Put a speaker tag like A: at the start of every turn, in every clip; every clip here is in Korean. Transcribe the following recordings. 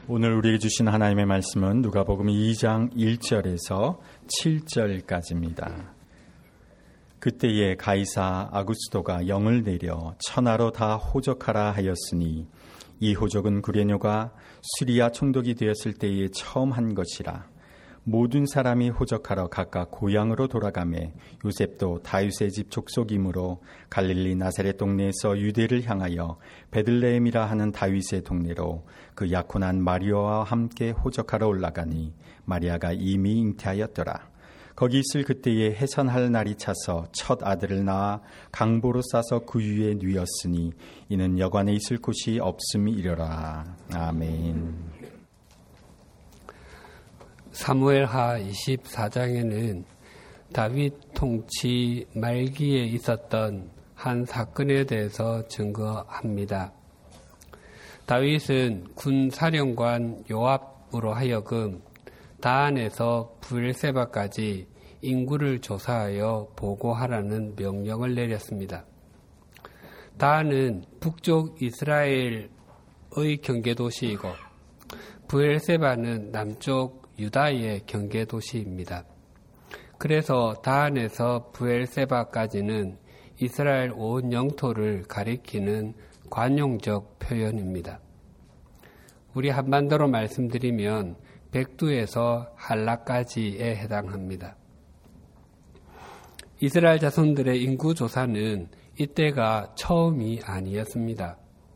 A: 오늘 우리에게 주신 하나님의 말씀은 누가복음 2장 1절에서 7절까지입니다. 그때에 가이사 아구스도가 영을 내려 천하로 다 호적하라 하였으니 이 호적은 구레뇨가 수리아 총독이 되었을 때에 처음 한 것이라. 모든 사람이 호적하러 각각 고향으로 돌아가매 요셉도 다윗의 집 족속이므로 갈릴리 나사렛 동네에서 유대를 향하여 베들레헴이라 하는 다윗의 동네로 그 약혼한 마리아와 함께 호적하러 올라가니 마리아가 이미 잉태하였더라. 거기 있을 그때에 해산할 날이 차서 첫 아들을 낳아 강보로 싸서 그 위에 뉘었으니 이는 여관에 있을 곳이 없음이려라. 아멘.
B: 사무엘하 24장에는 다윗 통치 말기에 있었던 한 사건에 대해서 증거합니다. 다윗은 군사령관 요압으로 하여금 다한에서 브엘세바까지 인구를 조사하여 보고하라는 명령을 내렸습니다. 다한은 북쪽 이스라엘의 경계도시이고 브엘세바는 남쪽 유다의 경계도시입니다. 그래서 다한에서 브엘세바까지는 이스라엘 온 영토를 가리키는 관용적 표현입니다. 우리 한반도로 말씀드리면 백두에서 한라까지에 해당합니다. 이스라엘 자손들의 인구조사는 이때가 처음이 아니었습니다.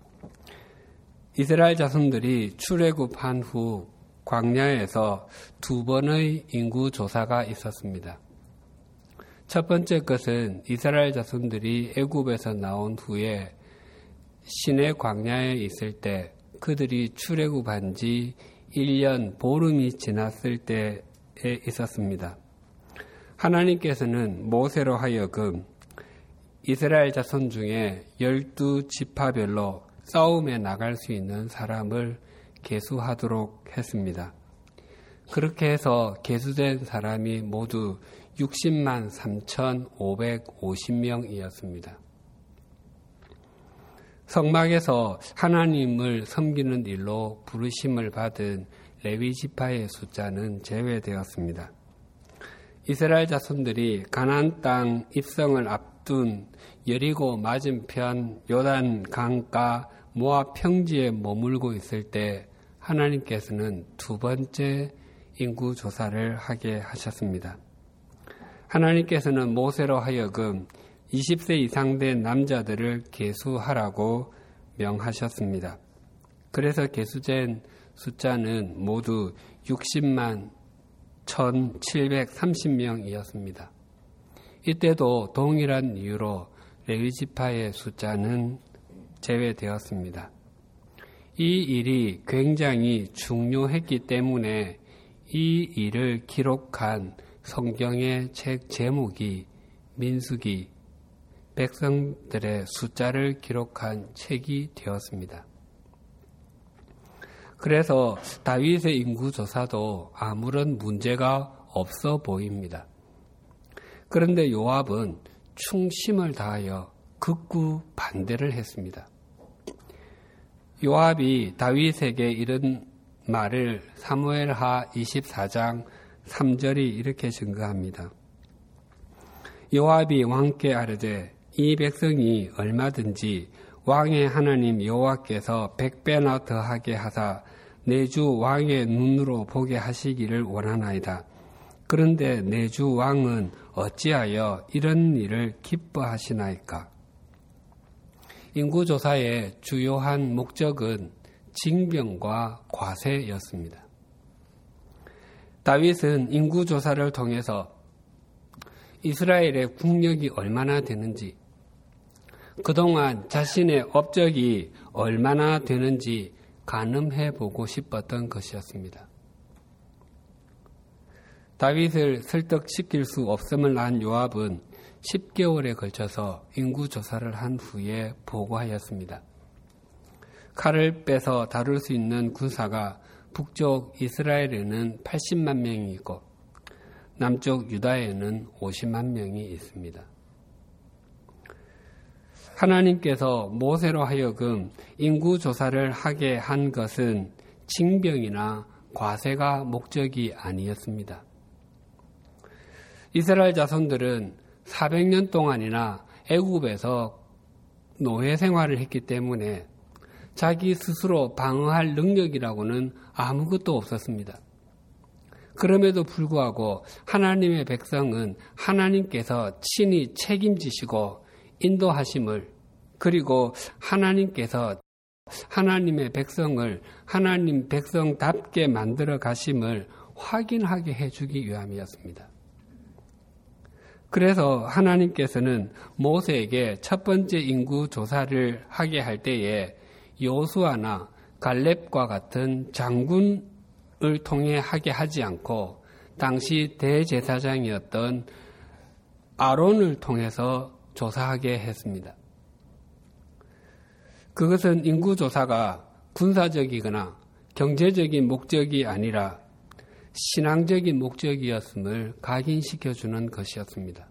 B: 이스라엘 자손들이 출애굽한 후 광야에서 두 번의 인구조사가 있었습니다. 첫 번째 것은 이스라엘 자손들이 애굽에서 나온 후에 시내 광야에 있을 때 그들이 출애굽한 지 1년 보름이 지났을 때에 있었습니다. 하나님께서는 모세로 하여금 이스라엘 자손 중에 12지파별로 싸움에 나갈 수 있는 사람을 계수하도록 했습니다. 그렇게 해서 계수된 사람이 모두 60만 3,550명이었습니다. 성막에서 하나님을 섬기는 일로 부르심을 받은 레위 지파의 숫자는 제외되었습니다. 이스라엘 자손들이 가나안 땅 입성을 앞둔 여리고 맞은편 요단 강가 모압 평지에 머물고 있을 때 하나님께서는 두 번째 인구 조사를 하게 하셨습니다. 하나님께서는 모세로 하여금 20세 이상 된 남자들을 계수하라고 명하셨습니다. 그래서 계수된 숫자는 모두 60만 1,730명이었습니다. 이때도 동일한 이유로 레위지파의 숫자는 제외되었습니다. 이 일이 굉장히 중요했기 때문에 이 일을 기록한 성경의 책 제목이 민수기, 백성들의 숫자를 기록한 책이 되었습니다. 그래서 다윗의 인구조사도 아무런 문제가 없어 보입니다. 그런데 요압은 충심을 다하여 극구 반대를 했습니다. 요압이 다윗에게 이런 말을 사무엘하 24장 3절이 이렇게 증거합니다. 요압이 왕께 아뢰되 이 백성이 얼마든지 왕의 하나님 여호와께서 100배나 더하게 하사 내 주 왕의 눈으로 보게 하시기를 원하나이다. 그런데 내 주 왕은 어찌하여 이런 일을 기뻐하시나이까? 인구조사의 주요한 목적은 징병과 과세였습니다. 다윗은 인구조사를 통해서 이스라엘의 국력이 얼마나 되는지, 그동안 자신의 업적이 얼마나 되는지 가늠해보고 싶었던 것이었습니다. 다윗을 설득시킬 수 없음을 안 요압은 10개월에 걸쳐서 인구조사를 한 후에 보고하였습니다. 칼을 빼서 다룰 수 있는 군사가 북쪽 이스라엘에는 80만 명이 있고 남쪽 유다에는 50만 명이 있습니다. 하나님께서 모세로 하여금 인구조사를 하게 한 것은 징병이나 과세가 목적이 아니었습니다. 이스라엘 자손들은 400년 동안이나 애굽에서 노예 생활을 했기 때문에 자기 스스로 방어할 능력이라고는 아무것도 없었습니다. 그럼에도 불구하고 하나님의 백성은 하나님께서 친히 책임지시고 인도하심을, 그리고 하나님께서 하나님의 백성을 하나님 백성답게 만들어 가심을 확인하게 해주기 위함이었습니다. 그래서 하나님께서는 모세에게 첫 번째 인구 조사를 하게 할 때에 여호수아나 갈렙과 같은 장군을 통해 하게 하지 않고 당시 대제사장이었던 아론을 통해서 조사하게 했습니다. 그것은 인구조사가 군사적이거나 경제적인 목적이 아니라 신앙적인 목적이었음을 각인시켜주는 것이었습니다.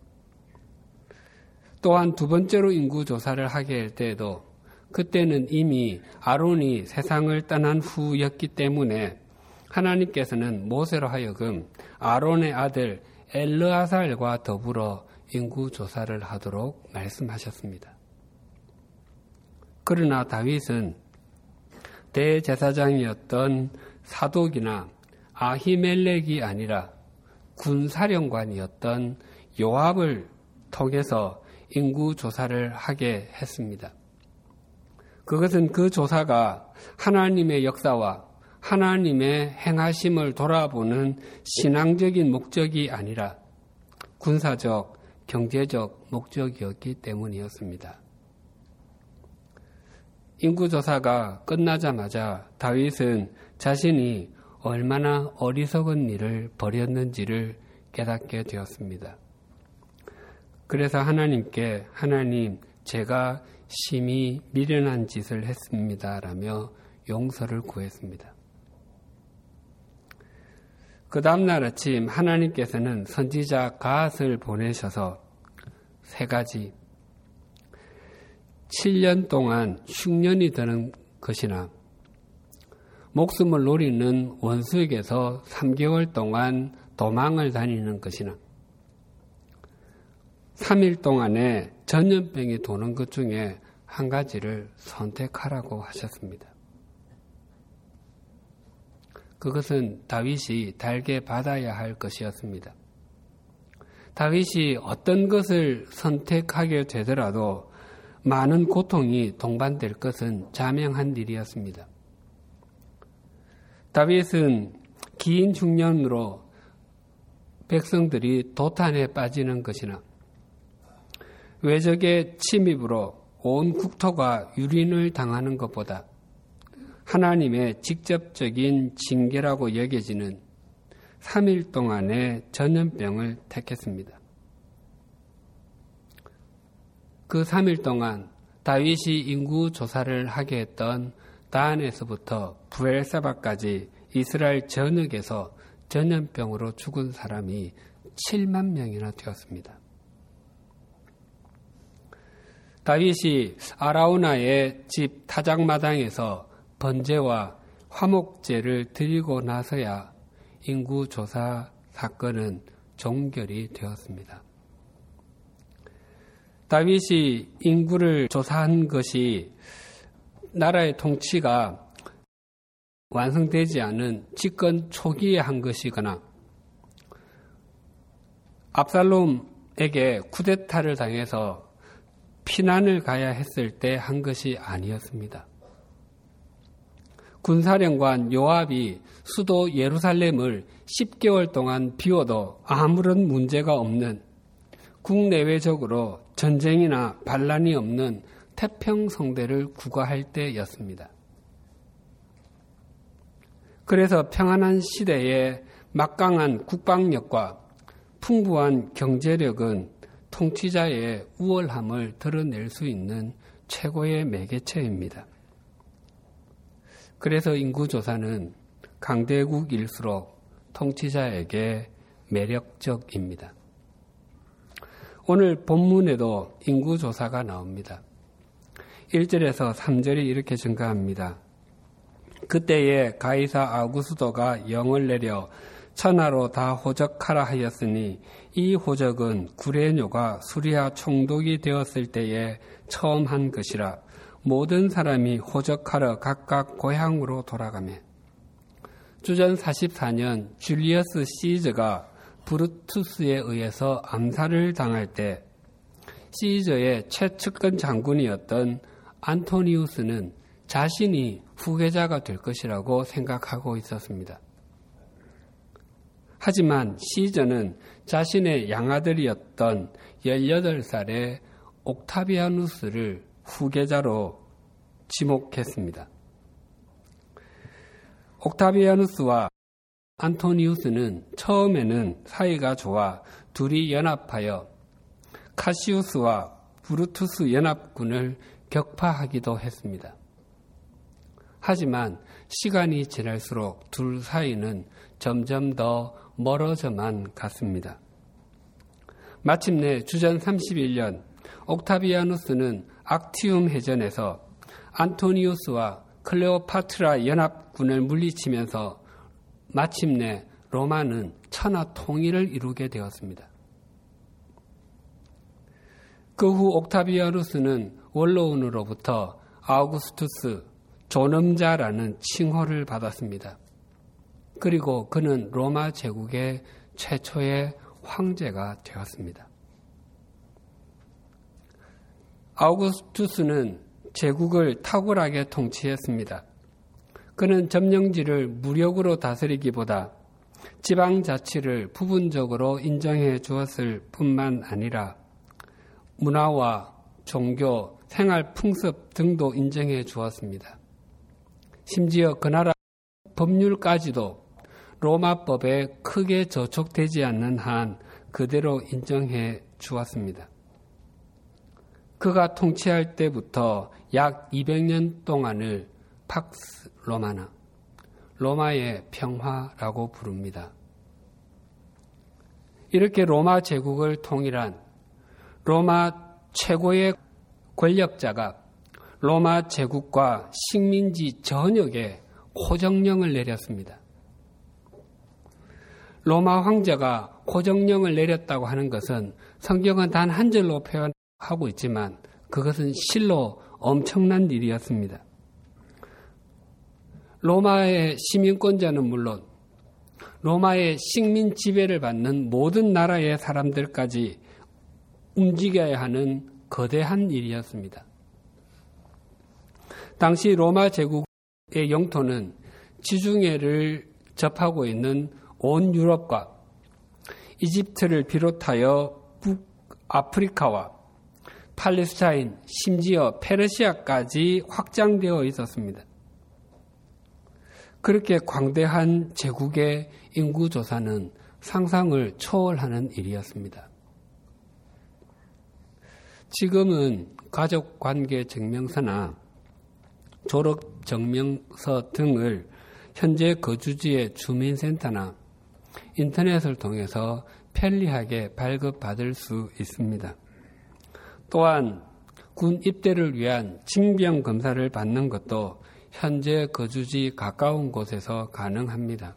B: 또한 두 번째로 인구조사를 하게 할 때에도 그때는 이미 아론이 세상을 떠난 후였기 때문에 하나님께서는 모세로 하여금 아론의 아들 엘르아살과 더불어 인구조사를 하도록 말씀하셨습니다. 그러나 다윗은 대제사장이었던 사독이나 아히멜렉이 아니라 군사령관이었던 요압을 통해서 인구조사를 하게 했습니다. 그것은 그 조사가 하나님의 역사와 하나님의 행하심을 돌아보는 신앙적인 목적이 아니라 군사적, 경제적 목적이었기 때문이었습니다. 인구조사가 끝나자마자 다윗은 자신이 얼마나 어리석은 일을 벌였는지를 깨닫게 되었습니다. 그래서 하나님께 하나님, 제가 심히 미련한 짓을 했습니다 라며 용서를 구했습니다. 그 다음날 아침 하나님께서는 선지자 갓을 보내셔서 세 가지 7년 동안 흉년이 드는 것이나 목숨을 노리는 원수에게서 3개월 동안 도망을 다니는 것이나 3일 동안에 전염병이 도는 것 중에 한 가지를 선택하라고 하셨습니다. 그것은 다윗이 달게 받아야 할 것이었습니다. 다윗이 어떤 것을 선택하게 되더라도 많은 고통이 동반될 것은 자명한 일이었습니다. 다윗은 긴 흉년으로 백성들이 도탄에 빠지는 것이나 외적의 침입으로 온 국토가 유린을 당하는 것보다 하나님의 직접적인 징계라고 여겨지는 3일 동안의 전염병을 택했습니다. 그 3일 동안 다윗이 인구 조사를 하게 했던 다안에서부터 부엘사바까지 이스라엘 전역에서 전염병으로 죽은 사람이 7만 명이나 되었습니다. 다윗이 아라우나의 집 타작마당에서 번제와 화목제를 드리고 나서야 인구조사 사건은 종결이 되었습니다. 다윗이 인구를 조사한 것이 나라의 통치가 완성되지 않은 집권 초기에 한 것이거나 압살롬에게 쿠데타를 당해서 피난을 가야 했을 때 한 것이 아니었습니다. 군사령관 요압이 수도 예루살렘을 10개월 동안 비워도 아무런 문제가 없는 국내외적으로 전쟁이나 반란이 없는 태평성대를 구가할 때였습니다. 그래서 평안한 시대의 막강한 국방력과 풍부한 경제력은 통치자의 우월함을 드러낼 수 있는 최고의 매개체입니다. 그래서 인구조사는 강대국일수록 통치자에게 매력적입니다. 오늘 본문에도 인구조사가 나옵니다. 1절에서 3절이 이렇게 증가합니다. 그때에 가이사 아구스도가 영을 내려 천하로 다 호적하라 하였으니 이 호적은 구레뇨가 수리아 총독이 되었을 때에 처음 한 것이라. 모든 사람이 호적하러 각각 고향으로 돌아가며 주전 44년 줄리어스 시저가 브루투스에 의해서 암살을 당할 때 시저의 최측근 장군이었던 안토니우스는 자신이 후계자가 될 것이라고 생각하고 있었습니다. 하지만 시저는 자신의 양아들이었던 18살의 옥타비아누스를 후계자로 지목했습니다. 옥타비아누스와 안토니우스는 처음에는 사이가 좋아 둘이 연합하여 카시우스와 브루투스 연합군을 격파하기도 했습니다. 하지만 시간이 지날수록 둘 사이는 점점 더 멀어져만 갔습니다. 마침내 주전 31년 옥타비아누스는 악티움 해전에서 안토니우스와 클레오파트라 연합군을 물리치면서 마침내 로마는 천하 통일을 이루게 되었습니다. 그 후 옥타비아누스는 원로원으로부터 아우구스투스, 존엄자라는 칭호를 받았습니다. 그리고 그는 로마 제국의 최초의 황제가 되었습니다. 아우구스투스는 제국을 탁월하게 통치했습니다. 그는 점령지를 무력으로 다스리기보다 지방자치를 부분적으로 인정해 주었을 뿐만 아니라 문화와 종교, 생활 풍습 등도 인정해 주었습니다. 심지어 그 나라 법률까지도 로마법에 크게 저촉되지 않는 한 그대로 인정해 주었습니다. 그가 통치할 때부터 약 200년 동안을 팍스 로마나, 로마의 평화라고 부릅니다. 이렇게 로마 제국을 통일한 로마 최고의 권력자가 로마 제국과 식민지 전역에 호정령을 내렸습니다. 로마 황제가 호정령을 내렸다고 하는 것은 성경은 단 한 절로 표현하고 있지만 그것은 실로 엄청난 일이었습니다. 로마의 시민권자는 물론 로마의 식민 지배를 받는 모든 나라의 사람들까지 움직여야 하는 거대한 일이었습니다. 당시 로마 제국의 영토는 지중해를 접하고 있는 온 유럽과 이집트를 비롯하여 북아프리카와 팔레스타인, 심지어 페르시아까지 확장되어 있었습니다. 그렇게 광대한 제국의 인구조사는 상상을 초월하는 일이었습니다. 지금은 가족관계 증명서나 졸업증명서 등을 현재 거주지의 주민센터나 인터넷을 통해서 편리하게 발급받을 수 있습니다. 또한 군 입대를 위한 징병 검사를 받는 것도 현재 거주지 가까운 곳에서 가능합니다.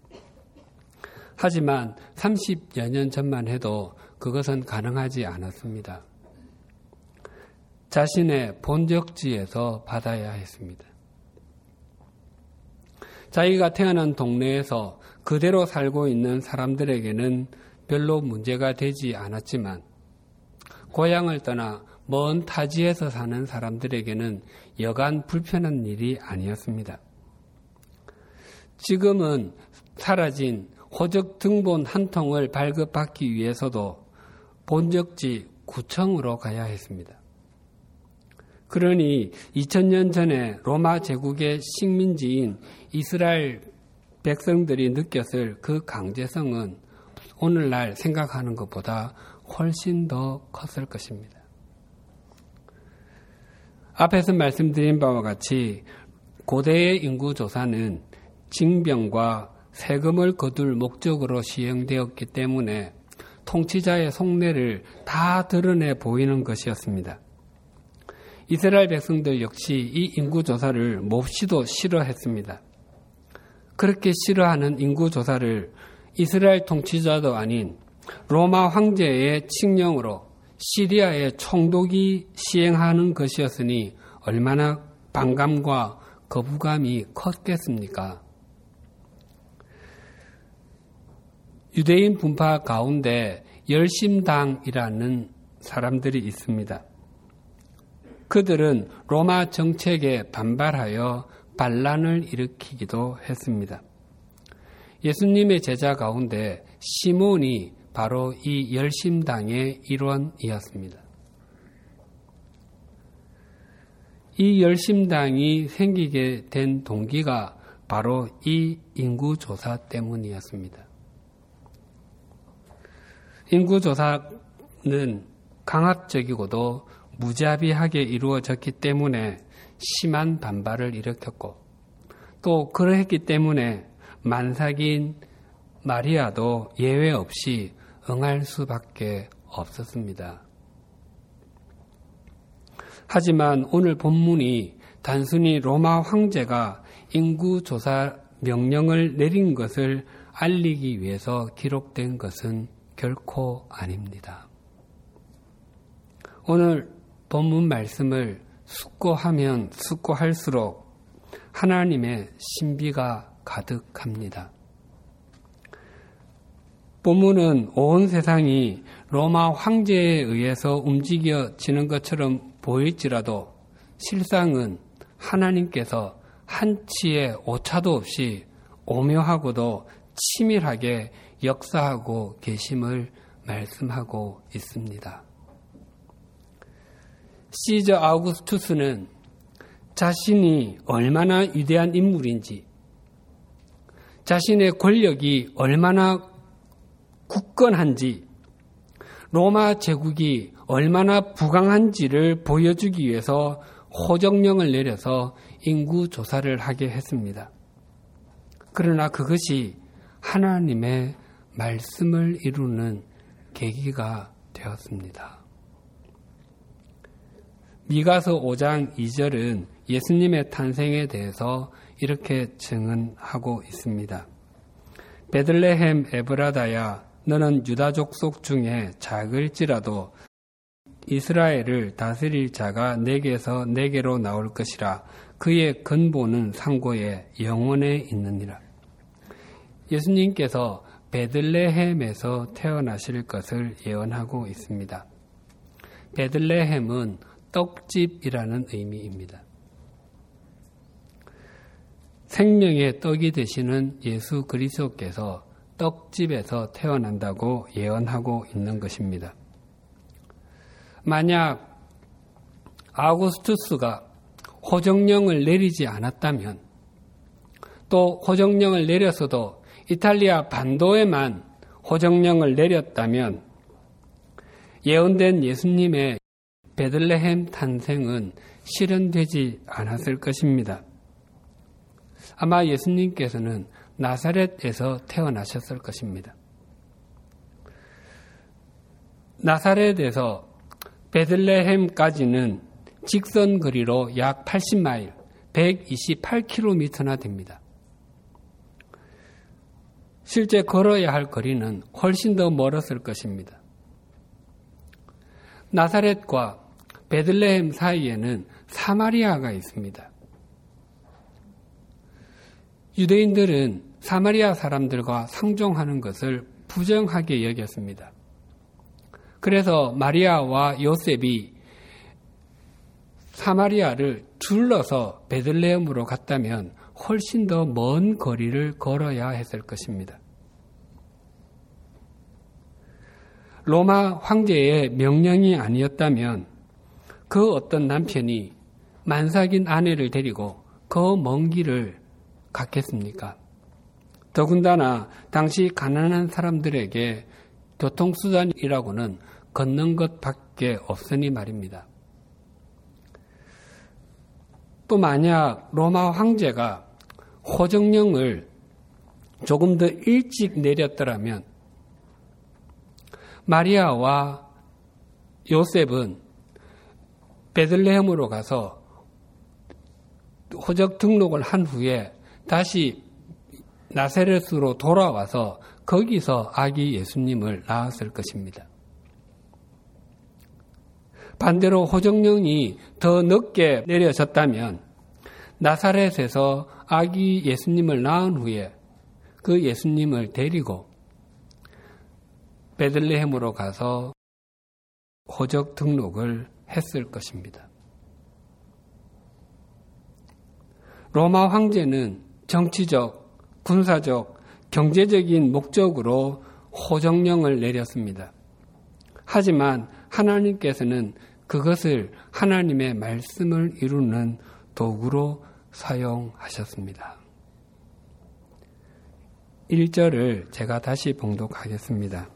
B: 하지만 30여 년 전만 해도 그것은 가능하지 않았습니다. 자신의 본적지에서 받아야 했습니다. 자기가 태어난 동네에서 그대로 살고 있는 사람들에게는 별로 문제가 되지 않았지만 고향을 떠나 먼 타지에서 사는 사람들에게는 여간 불편한 일이 아니었습니다. 지금은 사라진 호적 등본 한 통을 발급받기 위해서도 본적지 구청으로 가야 했습니다. 그러니 2000년 전에 로마 제국의 식민지인 이스라엘 백성들이 느꼈을 그 강제성은 오늘날 생각하는 것보다 훨씬 더 컸을 것입니다. 앞에서 말씀드린 바와 같이 고대의 인구조사는 징병과 세금을 거둘 목적으로 시행되었기 때문에 통치자의 속내를 다 드러내 보이는 것이었습니다. 이스라엘 백성들 역시 이 인구조사를 몹시도 싫어했습니다. 그렇게 싫어하는 인구조사를 이스라엘 통치자도 아닌 로마 황제의 칙령으로 시리아의 총독이 시행하는 것이었으니 얼마나 반감과 거부감이 컸겠습니까? 유대인 분파 가운데 열심당이라는 사람들이 있습니다. 그들은 로마 정책에 반발하여 반란을 일으키기도 했습니다. 예수님의 제자 가운데 시몬이 바로 이 열심당의 일원이었습니다. 이 열심당이 생기게 된 동기가 바로 이 인구조사 때문이었습니다. 인구조사는 강압적이고도 무자비하게 이루어졌기 때문에 심한 반발을 일으켰고, 또 그러했기 때문에 만삭인 마리아도 예외 없이 응할 수밖에 없었습니다. 하지만 오늘 본문이 단순히 로마 황제가 인구조사 명령을 내린 것을 알리기 위해서 기록된 것은 결코 아닙니다. 오늘 본문 말씀을 숙고하면 숙고할수록 하나님의 신비가 가득합니다. 본문은 온 세상이 로마 황제에 의해서 움직여지는 것처럼 보일지라도 실상은 하나님께서 한치의 오차도 없이 오묘하고도 치밀하게 역사하고 계심을 말씀하고 있습니다. 시저 아우구스투스는 자신이 얼마나 위대한 인물인지, 자신의 권력이 얼마나 굳건한지, 로마 제국이 얼마나 부강한지를 보여주기 위해서 호정령을 내려서 인구조사를 하게 했습니다. 그러나 그것이 하나님의 말씀을 이루는 계기가 되었습니다. 미가서 5장 2절은 예수님의 탄생에 대해서 이렇게 증언하고 있습니다. 베들레헴 에브라다야, 너는 유다 족속 중에 작을지라도 이스라엘을 다스릴 자가 내게서 내게로 나올 것이라. 그의 근본은 상고에 영원에 있느니라. 예수님께서 베들레헴에서 태어나실 것을 예언하고 있습니다. 베들레헴은 떡집이라는 의미입니다. 생명의 떡이 되시는 예수 그리스도께서 떡집에서 태어난다고 예언하고 있는 것입니다. 만약 아우구스투스가 호정령을 내리지 않았다면, 또 호정령을 내렸어도 이탈리아 반도에만 호정령을 내렸다면 예언된 예수님의 베들레헴 탄생은 실현되지 않았을 것입니다. 아마 예수님께서는 나사렛에서 태어나셨을 것입니다. 나사렛에서 베들레헴까지는 직선 거리로 약 80마일, 128km나 됩니다. 실제 걸어야 할 거리는 훨씬 더 멀었을 것입니다. 나사렛과 베들레헴 사이에는 사마리아가 있습니다. 유대인들은 사마리아 사람들과 상종하는 것을 부정하게 여겼습니다. 그래서 마리아와 요셉이 사마리아를 둘러서 베들레헴으로 갔다면 훨씬 더 먼 거리를 걸어야 했을 것입니다. 로마 황제의 명령이 아니었다면 그 어떤 남편이 만삭인 아내를 데리고 그 먼 길을 갔겠습니까? 더군다나 당시 가난한 사람들에게 교통수단이라고는 걷는 것밖에 없으니 말입니다. 또 만약 로마 황제가 호정령을 조금 더 일찍 내렸더라면 마리아와 요셉은 베들레헴으로 가서 호적 등록을 한 후에 다시 나사렛으로 돌아와서 거기서 아기 예수님을 낳았을 것입니다. 반대로 호정령이 더 늦게 내려졌다면 나사렛에서 아기 예수님을 낳은 후에 그 예수님을 데리고 베들레헴으로 가서 호적 등록을 했을 것입니다. 로마 황제는 정치적, 군사적, 경제적인 목적으로 호정령을 내렸습니다. 하지만 하나님께서는 그것을 하나님의 말씀을 이루는 도구로 사용하셨습니다. 1절을 제가 다시 봉독하겠습니다.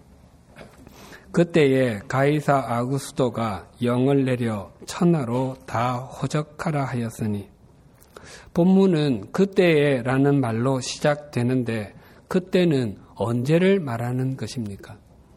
B: 그때에 가이사 아구스도가 영을 내려 천하로 다 호적하라 하였으니, 본문은 그때에라는 말로 시작되는데 그때는 언제를 말하는 것입니까?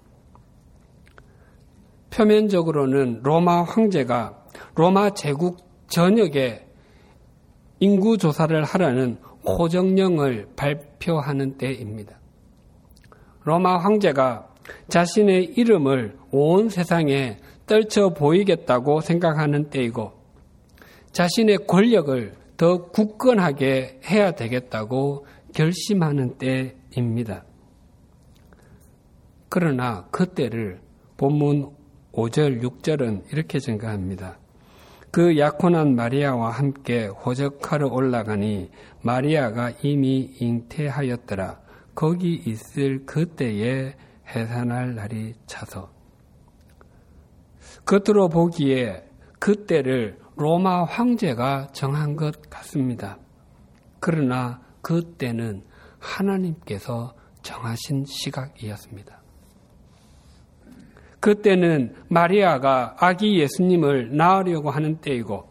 B: 표면적으로는 로마 황제가 로마 제국 전역에 인구조사를 하라는 호정령을 발표하는 때입니다. 로마 황제가 자신의 이름을 온 세상에 떨쳐 보이겠다고 생각하는 때이고, 자신의 권력을 더 굳건하게 해야 되겠다고 결심하는 때입니다. 그러나 그때를 본문 5절, 6절은 이렇게 증가합니다. 그 약혼한 마리아와 함께 호적하러 올라가니 마리아가 이미 잉태하였더라. 거기 있을 그때에 해산할 날이 차서. 겉으로 보기에 그때를 로마 황제가 정한 것 같습니다. 그러나 그때는 하나님께서 정하신 시각이었습니다. 그때는 마리아가 아기 예수님을 낳으려고 하는 때이고,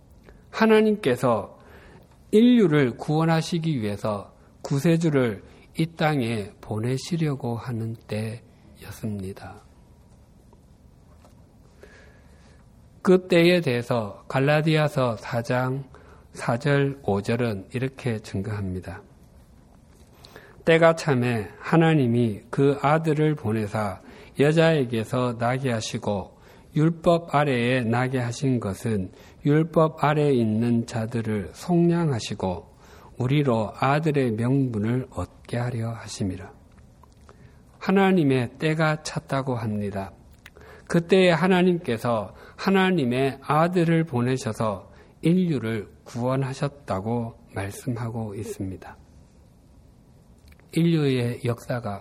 B: 하나님께서 인류를 구원하시기 위해서 구세주를 이 땅에 보내시려고 하는 때였습니다. 그 때에 대해서 갈라디아서 4장 4절 5절은 이렇게 증거합니다. 때가 참에 하나님이 그 아들을 보내사 여자에게서 나게 하시고 율법 아래에 나게 하신 것은 율법 아래에 있는 자들을 속량하시고 우리로 아들의 명분을 얻게 하려 하심이라. 하나님의 때가 찼다고 합니다. 그때에 하나님께서 하나님의 아들을 보내셔서 인류를 구원하셨다고 말씀하고 있습니다. 인류의 역사가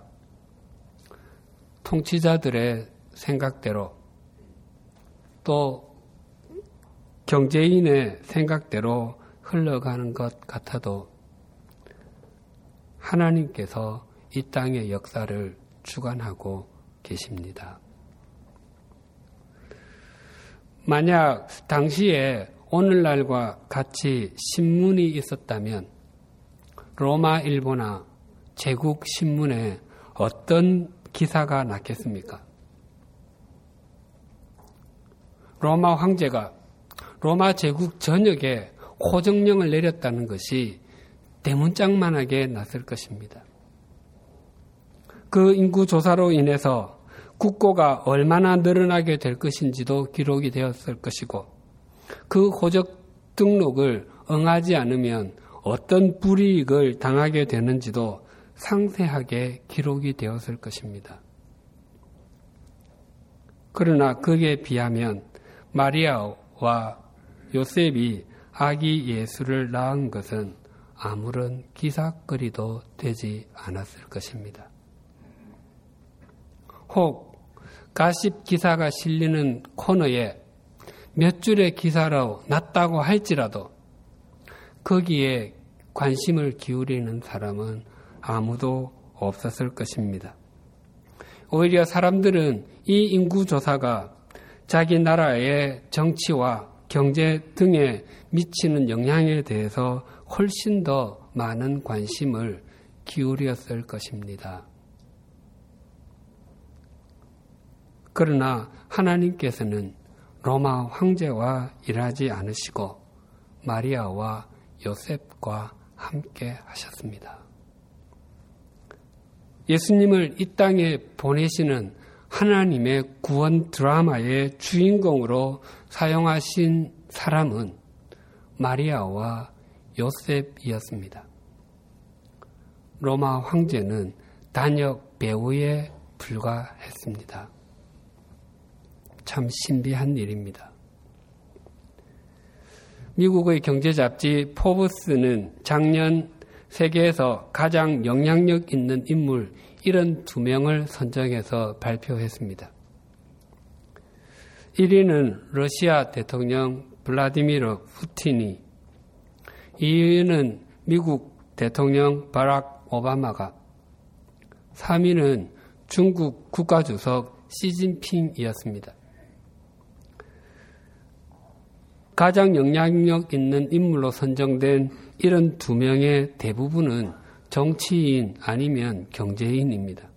B: 통치자들의 생각대로 또 경제인의 생각대로 흘러가는 것 같아도 하나님께서 이 땅의 역사를 주관하고 계십니다. 만약 당시에 오늘날과 같이 신문이 있었다면 로마 일보나 제국 신문에 어떤 기사가 났겠습니까? 로마 황제가 로마 제국 전역에 호정령을 내렸다는 것이 대문짝만하게 났을 것입니다. 그 인구조사로 인해서 국고가 얼마나 늘어나게 될 것인지도 기록이 되었을 것이고, 그 호적 등록을 응하지 않으면 어떤 불이익을 당하게 되는지도 상세하게 기록이 되었을 것입니다. 그러나 그에 비하면 마리아와 요셉이 아기 예수를 낳은 것은 아무런 기사거리도 되지 않았을 것입니다. 혹 가십 기사가 실리는 코너에 몇 줄의 기사로 났다고 할지라도 거기에 관심을 기울이는 사람은 아무도 없었을 것입니다. 오히려 사람들은 이 인구조사가 자기 나라의 정치와 경제 등에 미치는 영향에 대해서 훨씬 더 많은 관심을 기울였을 것입니다. 그러나 하나님께서는 로마 황제와 일하지 않으시고 마리아와 요셉과 함께 하셨습니다. 예수님을 이 땅에 보내시는 하나님의 구원 드라마의 주인공으로 사용하신 사람은 마리아와 요셉이었습니다. 로마 황제는 단역 배우에 불과했습니다. 참 신비한 일입니다. 미국의 경제 잡지 포브스는 작년 세계에서 가장 영향력 있는 인물 72명을 선정해서 발표했습니다. 1위는 러시아 대통령 블라디미르 푸틴이, 2위는 미국 대통령 바락 오바마가, 3위는 중국 국가주석 시진핑이었습니다. 가장 영향력 있는 인물로 선정된 72명의 대부분은 정치인 아니면 경제인입니다.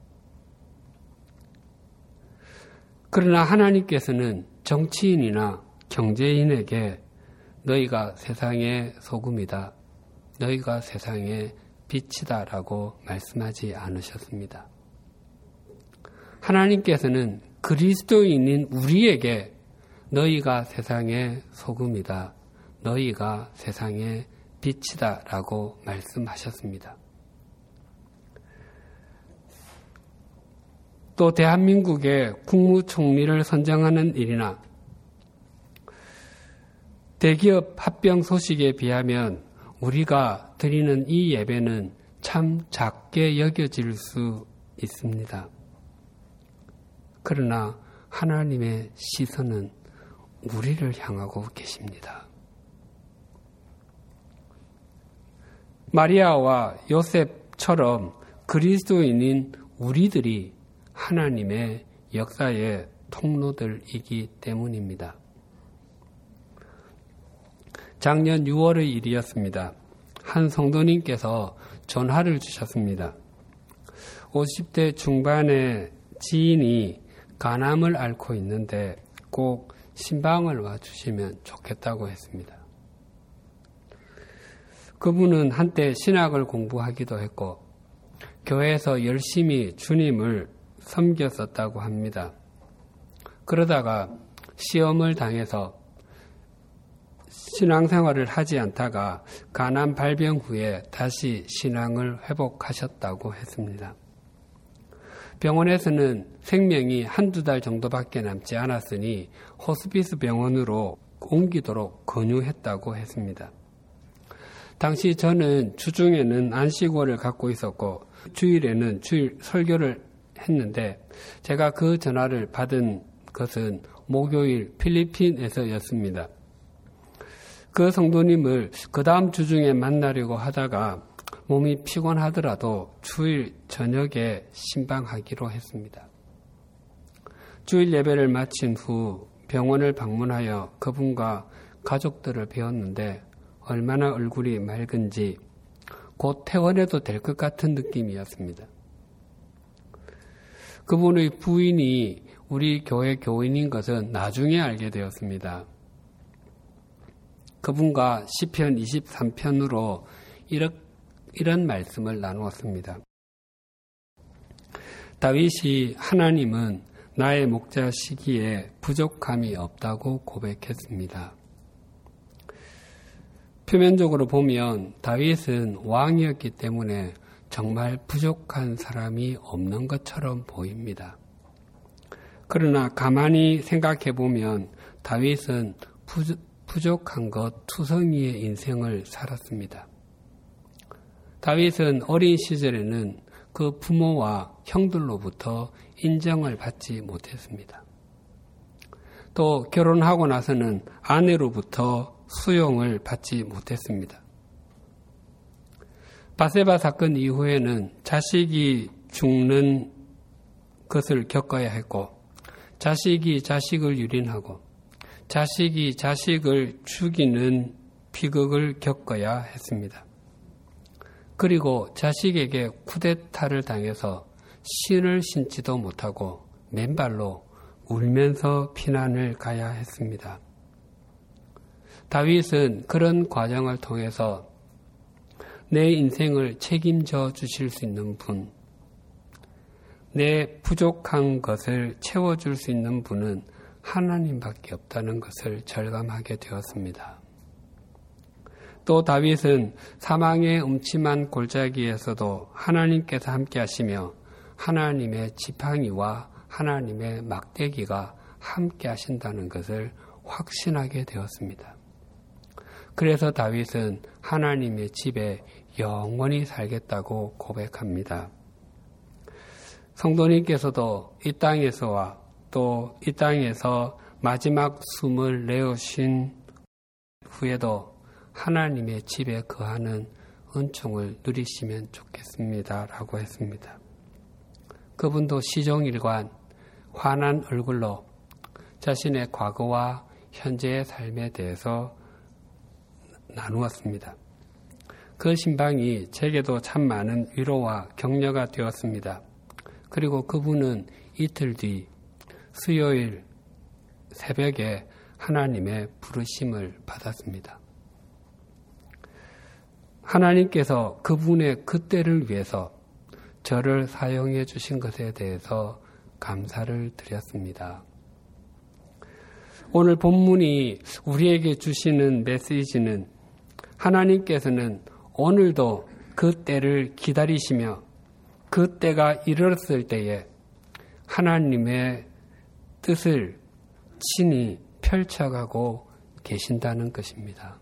B: 그러나 하나님께서는 정치인이나 경제인에게 너희가 세상의 소금이다, 너희가 세상의 빛이다 라고 말씀하지 않으셨습니다. 하나님께서는 그리스도인인 우리에게 너희가 세상의 소금이다, 너희가 세상의 빛이다 라고 말씀하셨습니다. 또 대한민국의 국무총리를 선정하는 일이나 대기업 합병 소식에 비하면 우리가 드리는 이 예배는 참 작게 여겨질 수 있습니다. 그러나 하나님의 시선은 우리를 향하고 계십니다. 마리아와 요셉처럼 그리스도인인 우리들이 하나님의 역사의 통로들이기 때문입니다. 작년 6월의 일이었습니다. 한 성도님께서 전화를 주셨습니다. 50대 중반의 지인이 간암을 앓고 있는데 꼭 신방을 와주시면 좋겠다고 했습니다. 그분은 한때 신학을 공부하기도 했고 교회에서 열심히 주님을 섬겼었다고 합니다. 그러다가 시험을 당해서 신앙생활을 하지 않다가 간암 발병 후에 다시 신앙을 회복하셨다고 했습니다. 병원에서는 생명이 한두 달 정도밖에 남지 않았으니 호스피스 병원으로 옮기도록 권유했다고 했습니다. 당시 저는 주중에는 안식월을 갖고 있었고 주일에는 주일 설교를 했는데 제가 그 전화를 받은 것은 목요일 필리핀에서였습니다. 그 성도님을 그 다음 주중에 만나려고 하다가 몸이 피곤하더라도 주일 저녁에 신방하기로 했습니다. 주일 예배를 마친 후 병원을 방문하여 그분과 가족들을 뵈었는데 얼마나 얼굴이 맑은지 곧 퇴원해도 될 것 같은 느낌이었습니다. 그분의 부인이 우리 교회 교인인 것은 나중에 알게 되었습니다. 그분과 시편 23편으로 이런 말씀을 나누었습니다. 다윗이 하나님은 나의 목자시기에 부족함이 없다고 고백했습니다. 표면적으로 보면 다윗은 왕이었기 때문에 정말 부족한 사람이 없는 것처럼 보입니다. 그러나 가만히 생각해 보면 다윗은 부족한 것 투성이의 인생을 살았습니다. 다윗은 어린 시절에는 그 부모와 형들로부터 인정을 받지 못했습니다. 또 결혼하고 나서는 아내로부터 수용을 받지 못했습니다. 바세바 사건 이후에는 자식이 죽는 것을 겪어야 했고 자식이 자식을 유린하고 자식이 자식을 죽이는 비극을 겪어야 했습니다. 그리고 자식에게 쿠데타를 당해서 신을 신지도 못하고 맨발로 울면서 피난을 가야 했습니다. 다윗은 그런 과정을 통해서 내 인생을 책임져 주실 수 있는 분, 내 부족한 것을 채워줄 수 있는 분은 하나님밖에 없다는 것을 절감하게 되었습니다. 또 다윗은 사망의 음침한 골짜기에서도 하나님께서 함께 하시며 하나님의 지팡이와 하나님의 막대기가 함께 하신다는 것을 확신하게 되었습니다. 그래서 다윗은 하나님의 집에 영원히 살겠다고 고백합니다. 성도님께서도 이 땅에서와 또 이 땅에서 마지막 숨을 내어신 후에도 하나님의 집에 거하는 은총을 누리시면 좋겠습니다. 라고 했습니다. 그분도 시종일관 환한 얼굴로 자신의 과거와 현재의 삶에 대해서 나누었습니다. 그 신방이 제게도 참 많은 위로와 격려가 되었습니다. 그리고 그분은 이틀 뒤 수요일 새벽에 하나님의 부르심을 받았습니다. 하나님께서 그분의 그때를 위해서 저를 사용해 주신 것에 대해서 감사를 드렸습니다. 오늘 본문이 우리에게 주시는 메시지는 하나님께서는 오늘도 그 때를 기다리시며 그 때가 이르렀을 때에 하나님의 뜻을 친히 펼쳐가고 계신다는 것입니다.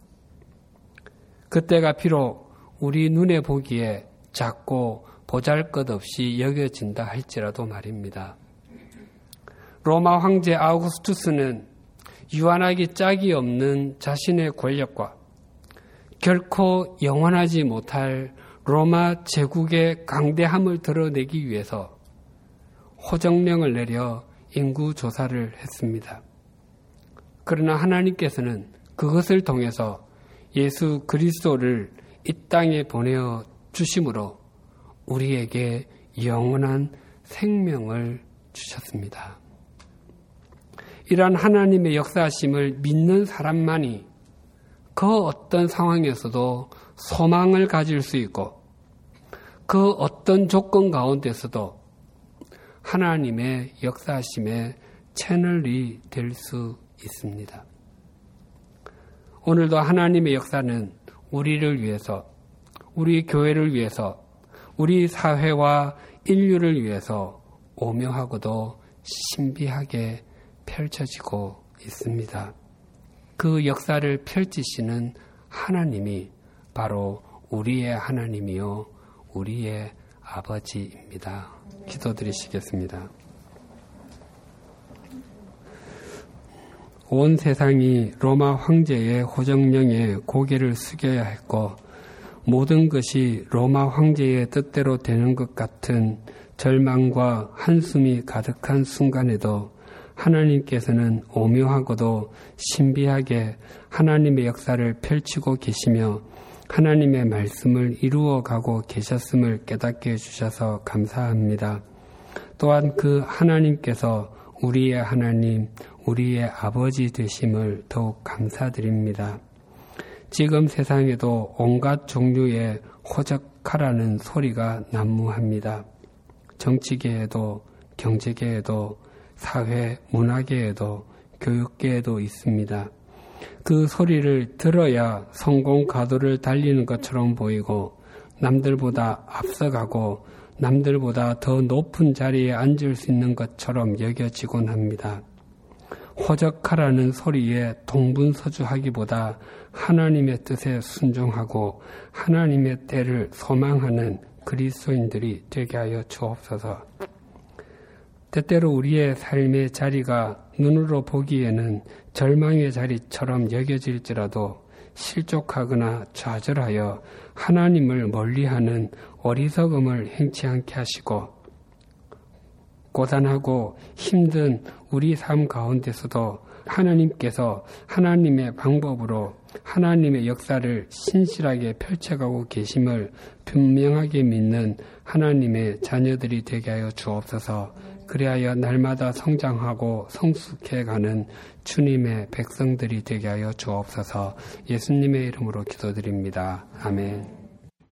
B: 그때가 비록 우리 눈에 보기에 작고 보잘것없이 여겨진다 할지라도 말입니다. 로마 황제 아우구스투스는 유한하기 짝이 없는 자신의 권력과 결코 영원하지 못할 로마 제국의 강대함을 드러내기 위해서 호정령을 내려 인구 조사를 했습니다. 그러나 하나님께서는 그것을 통해서 예수 그리스도를 이 땅에 보내어 주심으로 우리에게 영원한 생명을 주셨습니다. 이러한 하나님의 역사하심을 믿는 사람만이 그 어떤 상황에서도 소망을 가질 수 있고 그 어떤 조건 가운데서도 하나님의 역사하심의 채널이 될 수 있습니다. 오늘도 하나님의 역사는 우리를 위해서, 우리 교회를 위해서, 우리 사회와 인류를 위해서 오묘하고도 신비하게 펼쳐지고 있습니다. 그 역사를 펼치시는 하나님이 바로 우리의 하나님이요 우리의 아버지입니다. 기도드리시겠습니다. 온 세상이 로마 황제의 호정령에 고개를 숙여야 했고 모든 것이 로마 황제의 뜻대로 되는 것 같은 절망과 한숨이 가득한 순간에도 하나님께서는 오묘하고도 신비하게 하나님의 역사를 펼치고 계시며 하나님의 말씀을 이루어가고 계셨음을 깨닫게 해주셔서 감사합니다. 또한 그 하나님께서 우리의 하나님, 우리의 아버지 되심을 더욱 감사드립니다. 지금 세상에도 온갖 종류의 호적하라는 소리가 난무합니다. 정치계에도 경제계에도 사회, 문화계에도 교육계에도 있습니다. 그 소리를 들어야 성공 가도를 달리는 것처럼 보이고 남들보다 앞서가고 남들보다 더 높은 자리에 앉을 수 있는 것처럼 여겨지곤 합니다. 호적하라는 소리에 동분서주하기보다 하나님의 뜻에 순종하고 하나님의 때를 소망하는 그리스도인들이 되게 하여 주옵소서. 때때로 우리의 삶의 자리가 눈으로 보기에는 절망의 자리처럼 여겨질지라도 실족하거나 좌절하여 하나님을 멀리하는 어리석음을 행치 않게 하시고 고단하고 힘든 우리 삶 가운데서도 하나님께서 하나님의 방법으로 하나님의 역사를 신실하게 펼쳐가고 계심을 분명하게 믿는 하나님의 자녀들이 되게 하여 주옵소서. 그리하여 날마다 성장하고 성숙해가는 주님의 백성들이 되게 하여 주옵소서. 예수님의 이름으로 기도드립니다. 아멘.